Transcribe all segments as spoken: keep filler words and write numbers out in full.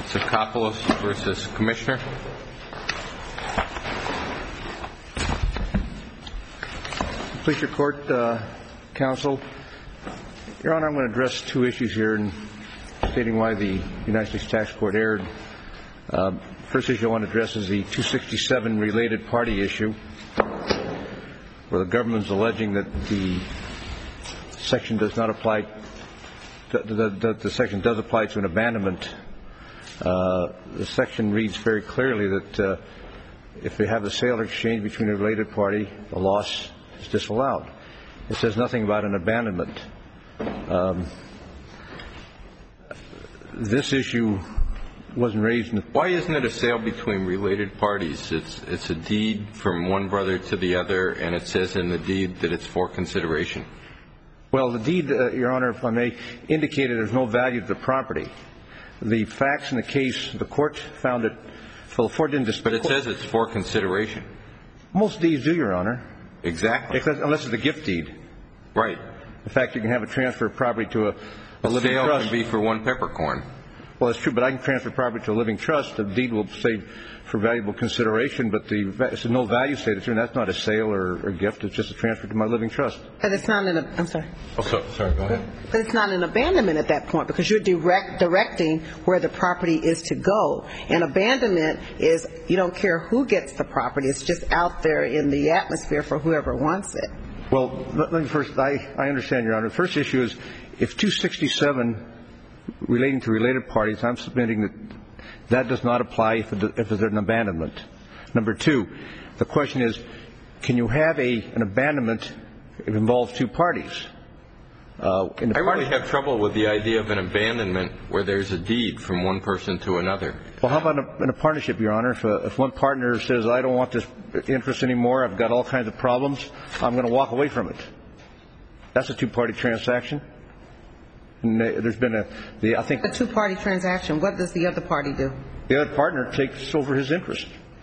Tsakopoulos versus Commissioner. Please, your court, uh, counsel. Your Honor, I'm going to address two issues here in stating why the United States Tax Court erred. Uh, first issue I want to address is the two sixty-seven related party issue, where the government is alleging that the section does not apply, that the, the, the section does apply to an abandonment. Uh, the section reads very clearly that uh, if they have a sale or exchange between a related party, the loss is disallowed. It says nothing about an abandonment. Um, this issue wasn't raised in the... Why isn't it a sale between related parties? It's it's a deed from one brother to the other, and it says in the deed that it's for consideration. Well, the deed, uh, Your Honor, if I may, indicated there's no value to the property. The facts in the case, the court found it, well, the court didn't dispute. But it says it's for consideration. Most deeds do, Your Honor. Exactly. Because, unless it's a gift deed. Right. In fact, you can have a transfer of property to a, a, a living sale trust. Can be for one peppercorn. Well, that's true, but I can transfer property to a living trust. The deed will say for valuable consideration, but the it's no value stated here, and that's not a sale or a gift. It's just a transfer to my living trust. But it's not an. I'm sorry. Oh, so, sorry. Go ahead. But it's not an abandonment at that point, because you're direct, directing where the property is to go. And abandonment is you don't care who gets the property; it's just out there in the atmosphere for whoever wants it. Well, let me first. I I understand, Your Honor. The first issue is if two sixty-seven. Relating to related parties, I'm submitting that that does not apply if, it, if it's an abandonment. Number two, the question is, can you have a an abandonment if it involves two parties? Uh, in the I really have trouble with the idea of an abandonment where there's a deed from one person to another. Well, how about a, in a partnership, Your Honor? If, uh, if one partner says, I don't want this interest anymore, I've got all kinds of problems, I'm going to walk away from it. That's a two-party transaction. And there's been a, the, I think... A two-party transaction. What does the other party do? The other partner takes over his interest.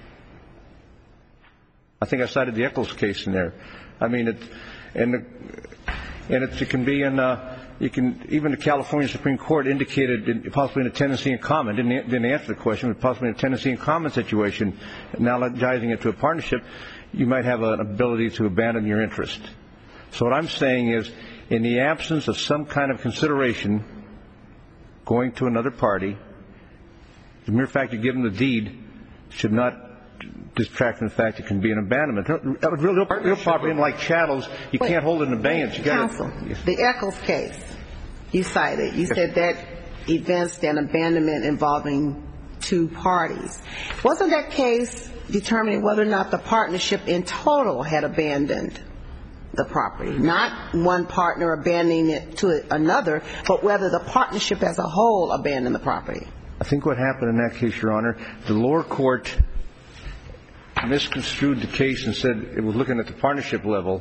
I think I cited the Eccles case in there. I mean, it, and the, and it, it can be in, uh, you can, even the California Supreme Court indicated in, possibly in a tenancy in common, didn't, didn't answer the question, but possibly in a tenancy in common situation, analogizing it to a partnership, you might have an ability to abandon your interest. So what I'm saying is, in the absence of some kind of consideration going to another party, the mere fact of giving the deed should not distract from the fact it can be an abandonment. Real, real property, like chattels, you Wait, can't hold it in abeyance. You counsel, yes. The Eccles case you cited, you yes. said that evinced an abandonment involving two parties. Wasn't that case determining whether or not the partnership in total had abandoned the property, not one partner abandoning it to another, but whether the partnership as a whole abandoned the property? I think what happened in that case, Your Honor, the lower court misconstrued the case and said it was looking at the partnership level,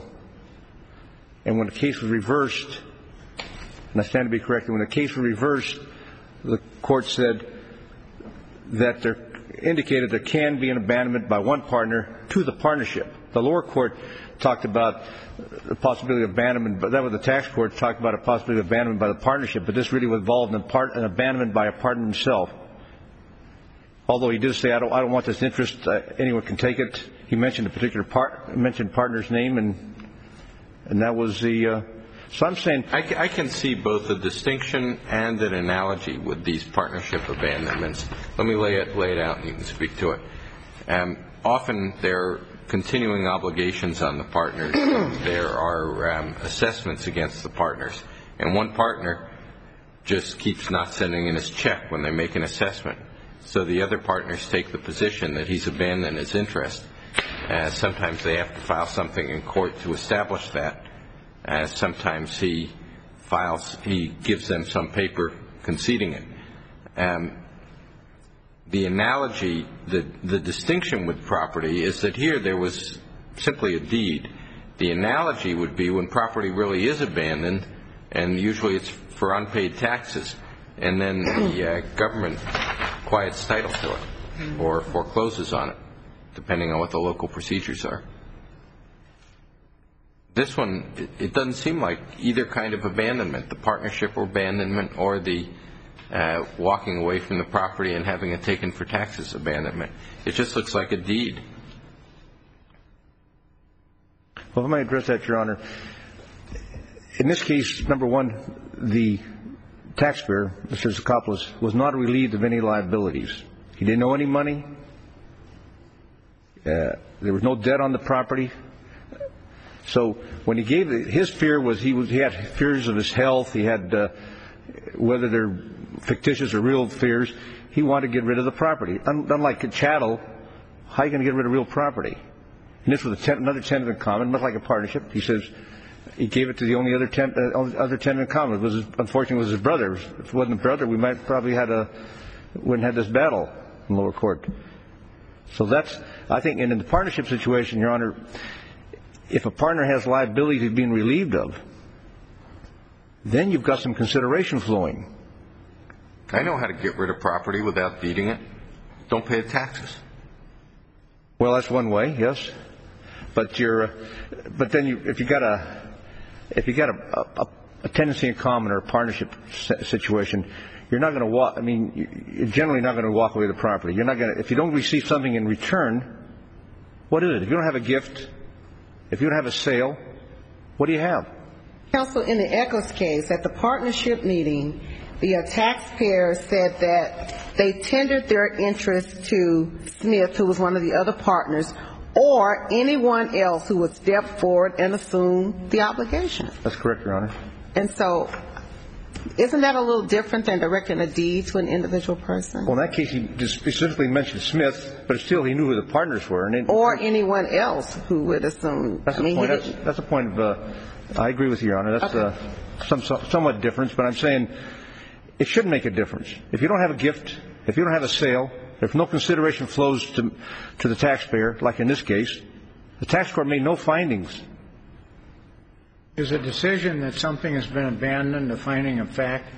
and when the case was reversed, and I stand to be corrected, when the case was reversed, the court said that there indicated there can be an abandonment by one partner to the partnership. The lower court talked about the possibility of abandonment, but that was the tax court talked about a possibility of abandonment by the partnership, but this really was involved in part, an abandonment by a partner himself. Although he did say, I don't, I don't want this interest, uh, anyone can take it. He mentioned a particular part, mentioned partner's name, and and that was the, uh, so I'm saying. I, I can see both a distinction and an analogy with these partnership abandonments. Let me lay it, lay it out and you can speak to it. Um, often there continuing obligations on the partners. There are um, assessments against the partners. And one partner just keeps not sending in his check when they make an assessment. So the other partners take the position that he's abandoned his interest. Uh, sometimes they have to file something in court to establish that. Uh, sometimes he files, he gives them some paper conceding it. Um, The analogy, the, the distinction with property is that here there was simply a deed. The analogy would be when property really is abandoned, and usually it's for unpaid taxes, and then the uh, government quiets title to it or forecloses on it, depending on what the local procedures are. This one, it, it doesn't seem like either kind of abandonment, the partnership or abandonment or the uh, walking away from the property and having it taken for taxes abandonment. It just looks like a deed. Well, if I might address that, Your Honor. In this case, number one, the taxpayer, Mister Zakopoulos, was not relieved of any liabilities. He didn't owe any money. Uh, there was no debt on the property. So when he gave it, his fear was he was he had fears of his health. He had uh, whether they're fictitious or real fears. He wanted to get rid of the property. Un- unlike a chattel, how are you going to get rid of real property? And this was a ten- another tenant in common, much like a partnership. He says he gave it to the only other, ten- uh, other tenant in common. It was his, unfortunately, it was his brother. If it wasn't a brother, we might probably had a wouldn't have this battle in lower court. So that's, I think, and in the partnership situation, Your Honor, if a partner has liability being relieved of, then you've got some consideration flowing. I know how to get rid of property without deeding it. Don't pay the taxes. Well, that's one way, yes. But you're, but then you, if you got a, if you got a, a, a tenancy in common or a partnership situation, you're not going to walk. I mean, you're generally not going to walk away with the property. You're not going to. If you don't receive something in return, what is it? If you don't have a gift, if you don't have a sale, what do you have? Counsel, in the Echoes case, at the partnership meeting, the uh, taxpayer said that they tendered their interest to Smith, who was one of the other partners, or anyone else who would step forward and assume the obligation. That's correct, Your Honor. And so, isn't that a little different than directing a deed to an individual person? Well, in that case, he just specifically mentioned Smith, but still he knew who the partners were. And it, or anyone else who would assume. That's I a mean, point. That's, that's a point of. Uh, I agree with you, Your Honor. That's okay. uh, some, some somewhat different, but I'm saying it should make a difference. If you don't have a gift, if you don't have a sale, if no consideration flows to to the taxpayer, like in this case, the tax court made no findings. Is a decision that something has been abandoned a finding of fact?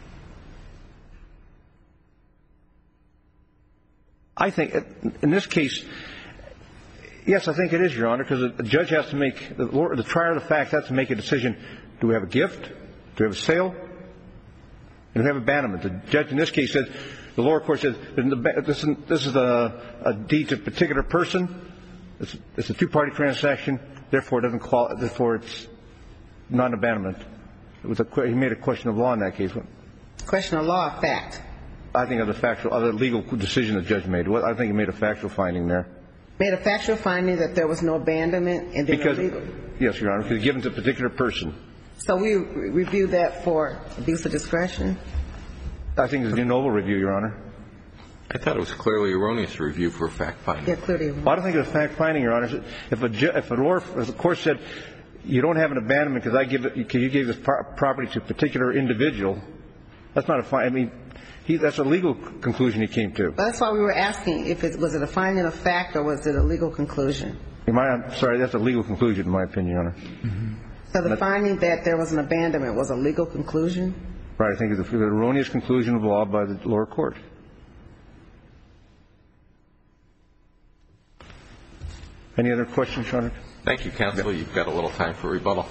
I think in this case, yes, I think it is, Your Honor, because the judge has to make, the, the trier of the fact has to make a decision. Do we have a gift? Do we have a sale? And do we have abandonment? The judge in this case said, the lower court says, this is, this is a, a deed to a particular person. It's, it's a two-party transaction. Therefore, it doesn't qualify. Therefore, it's non-abandonment. It was a, he made a question of law in that case. Question of law, fact. I think of the factual, of the legal decision the judge made. I think he made a factual finding there. Made a factual finding that there was no abandonment and then because, illegal. Yes, Your Honor, because given to a particular person. So we re- review that for abuse of discretion? I think it's a de novo review, Your Honor. I thought it was clearly erroneous review for fact finding. Yeah, clearly erroneous. Well, I don't think it's a fact finding, Your Honor. If a, ju- if a lower, if the court said, you don't have an abandonment because I give it, because you gave this pro- property to a particular individual, that's not a fine. I mean, he, that's a legal conclusion he came to. That's why we were asking if it was it a finding of fact or was it a legal conclusion? In my, I'm sorry, that's a legal conclusion in my opinion, Your Honor. Mm-hmm. So the finding that there was an abandonment was a legal conclusion? Right. I think it's an erroneous conclusion of law by the lower court. Any other questions, Your Honor? Thank you, counsel. Yeah. You've got a little time for rebuttal.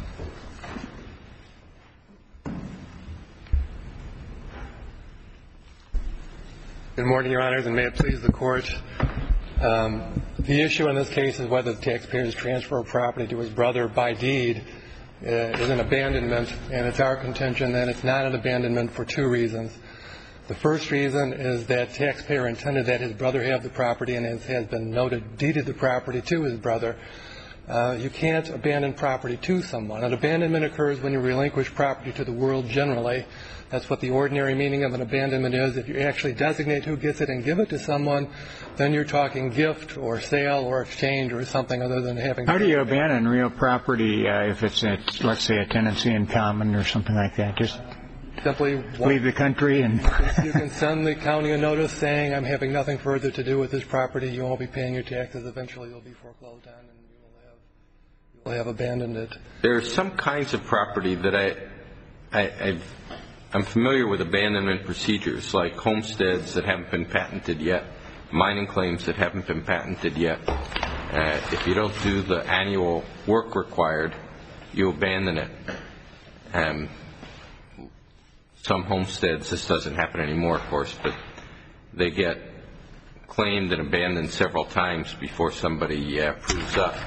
Good morning, Your Honors, and may it please the Court. Um, the issue in this case is whether the taxpayer's transfer of property to his brother by deed uh, is an abandonment, and it's our contention that it's not an abandonment for two reasons. The first reason is that taxpayer intended that his brother have the property and, as has been noted, deeded the property to his brother. Uh, you can't abandon property to someone. An abandonment occurs when you relinquish property to the world generally. That's what the ordinary meaning of an abandonment is. If you actually designate who gets it and give it to someone, then you're talking gift or sale or exchange or something other than having. How do you abandon real property uh, if it's, a, let's say, a tenancy in common or something like that? Just simply leave the country and. You can send the county a notice saying, I'm having nothing further to do with this property. You won't be paying your taxes. Eventually you'll be foreclosed on and you will have, you will have abandoned it. There are some kinds of property that I, I, I've, I'm familiar with abandonment procedures, like homesteads that haven't been patented yet, mining claims that haven't been patented yet. Uh, if you don't do the annual work required, you abandon it. Um, some homesteads, this doesn't happen anymore, of course, but they get claimed and abandoned several times before somebody uh, proves up.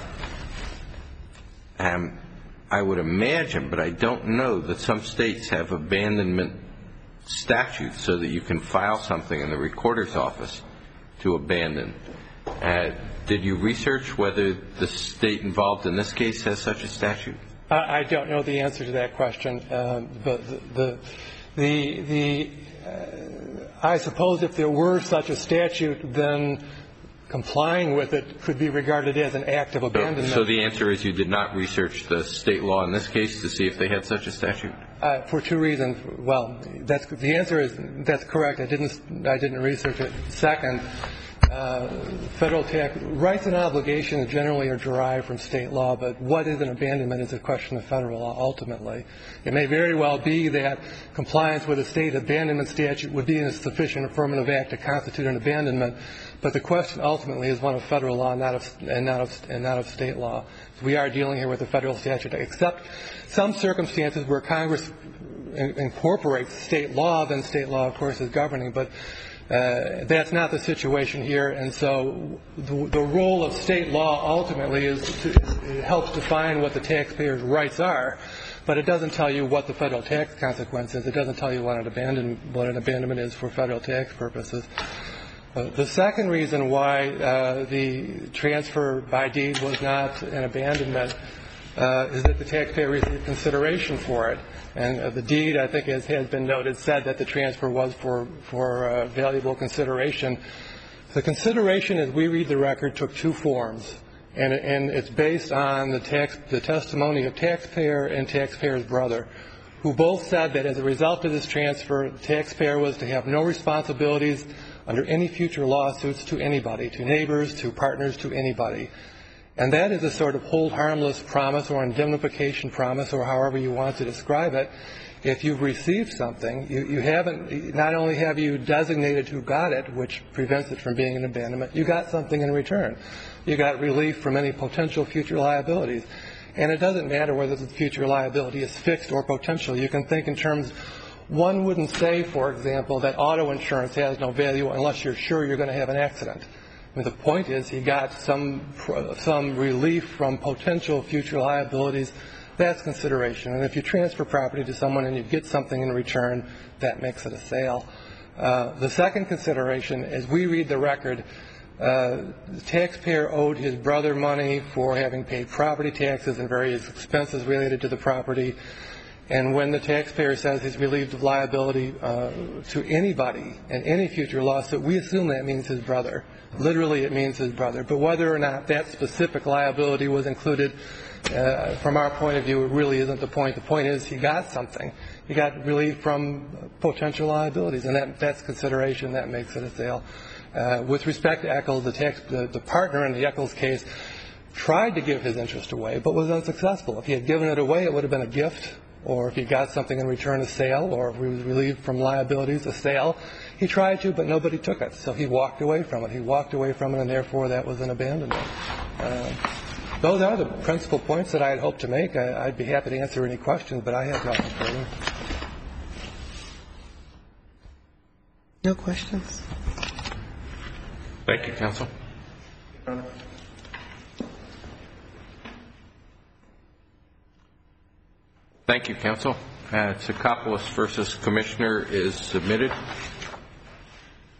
Um, I would imagine, but I don't know, that some states have abandonment statutes so that you can file something in the recorder's office to abandon. Uh, did you research whether the state involved in this case has such a statute? I don't know the answer to that question, um, but the the the uh, I suppose if there were such a statute, then complying with it could be regarded as an act of abandonment. So, so the answer is you did not research the state law in this case to see if they had such a statute? Uh, for two reasons. Well, that's the answer is that's correct. I didn't I didn't research it. Second, uh, federal tax rights and obligations generally are derived from state law, but what is an abandonment is a question of federal law ultimately. It may very well be that compliance with a state abandonment statute would be a sufficient affirmative act to constitute an abandonment, but the question ultimately is one of federal law, not of and not of and not of state law. We are dealing here with a federal statute, except some circumstances where Congress in, incorporates state law, then state law, of course, is governing. But uh, that's not the situation here, and so the, the role of state law ultimately is to it helps define what the taxpayer's rights are, but it doesn't tell you what the federal tax consequence is. It doesn't tell you what an abandon what an abandonment is for federal tax purposes. Uh, the second reason why uh, the transfer by deed was not an abandonment uh, is that the taxpayer received consideration for it. And uh, the deed, I think, as has been noted, said that the transfer was for, for uh, valuable consideration. The consideration, as we read the record, took two forms. And, and it's based on the, tax, the testimony of taxpayer and taxpayer's brother, who both said that as a result of this transfer, the taxpayer was to have no responsibilities under any future lawsuits to anybody, to neighbors, to partners, to anybody. And that is a sort of hold harmless promise or indemnification promise, or however you want to describe it. If you've received something, you, you haven't, not only have you designated who got it, which prevents it from being an abandonment, you got something in return. You got relief from any potential future liabilities. And it doesn't matter whether the future liability is fixed or potential. You can think in terms, one wouldn't say, for example, that auto insurance has no value unless you're sure you're going to have an accident. I mean, the point is he got some some relief from potential future liabilities. That's consideration. And if you transfer property to someone and you get something in return, that makes it a sale. Uh, the second consideration, as we read the record, uh, the taxpayer owed his brother money for having paid property taxes and various expenses related to the property. And when the taxpayer says he's relieved of liability uh, to anybody in any future lawsuit, we assume that means his brother. Literally, it means his brother. But whether or not that specific liability was included, uh, from our point of view, it really isn't the point. The point is he got something. He got relief from potential liabilities, and that, that's consideration. That makes it a sale. Uh, with respect to Eccles, the, tax, the, the partner in the Eccles case tried to give his interest away, but was unsuccessful. If he had given it away, it would have been a gift. Or if he got something in return, a sale, or if he was relieved from liabilities, a sale. He tried to, but nobody took it. So he walked away from it. He walked away from it, and therefore that was an abandonment. Uh, those are the principal points that I had hoped to make. I, I'd be happy to answer any questions, but I have nothing further. No questions. Thank you, counsel. Thank you, counsel. Uh, Tsakopoulos versus Commissioner is submitted.